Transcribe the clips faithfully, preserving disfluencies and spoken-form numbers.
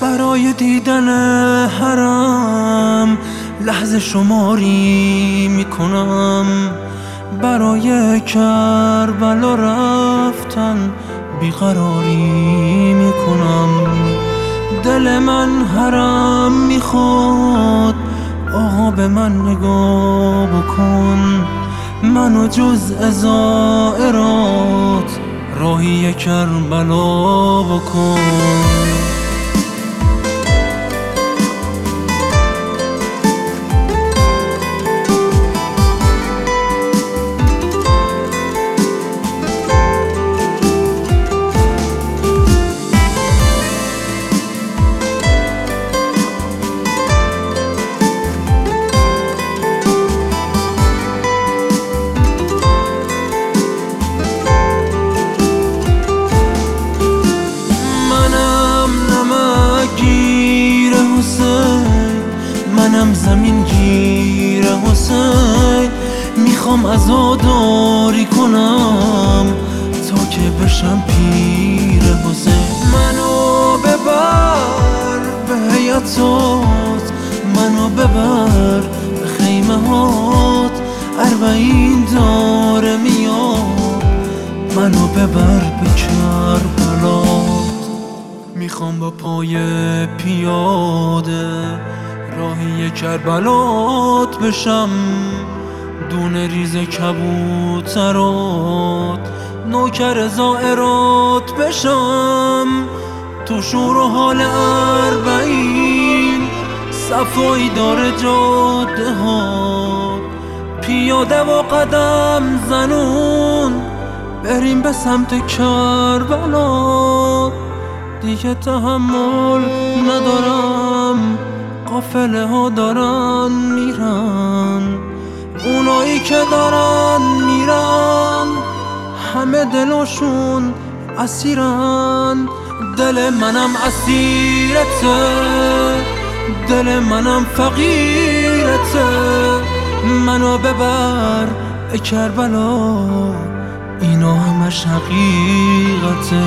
برای دیدن حرم لحظه شماری میکنم، برای کربلا رفتن بیقراری میکنم. دل من حرم میخواد، آقا به من نگاه بکن، منو جزء زائرات راهی کربلا بکن. منم زمین گیر حسین، میخوام عزاداری کنم تا که بشم پیر حسین. منو ببر به حیاطات، منو ببر به خیمه هات، اربعین داره میاد، منو ببر به کربلات. میخوام با پای پیاده راهی کربلات بشم، دونه ریز کبوترات نوکر زائرات بشم. تو شور و حال اربعین صفایی داره جاده ها، پیاده و قدم زنون بریم به سمت کربلا. دیگه تحمل ندارم، قافله ها دارن میرن، اونایی که دارن میرن همه دلشون اسیرن. دل منم اسیرته، دل منم فقیرته، منو ببر ای کربلا، اینا همش حقیقته.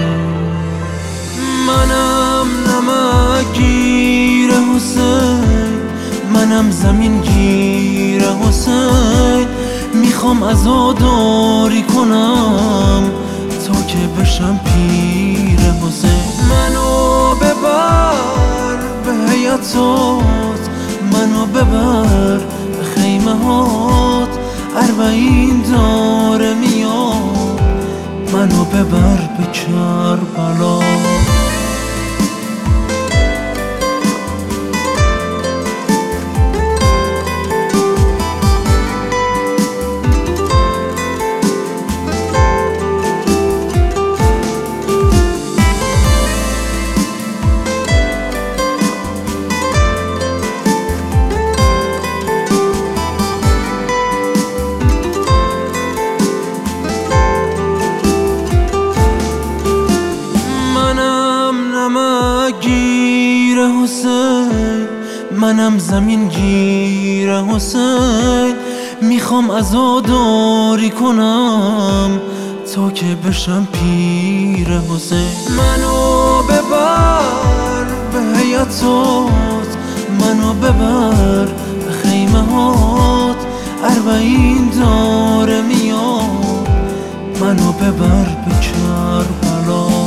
منم نمکگیر حسین، منم زمین گیر حسین، میخوام عزاداری کنم تا که بشم پیر حسین. منو ببر به حیاطات، منو ببر به خیمه هات، اربعین داره میاد، منو ببر به کربلا. گیر حسین، منم زمین گیر حسین، میخوام عزاداری کنم تا که بشم پیر حسین. منو ببر به حیاطات، منو ببر به خیمه هات، اربعین داره میاد، منو ببر به کربلا.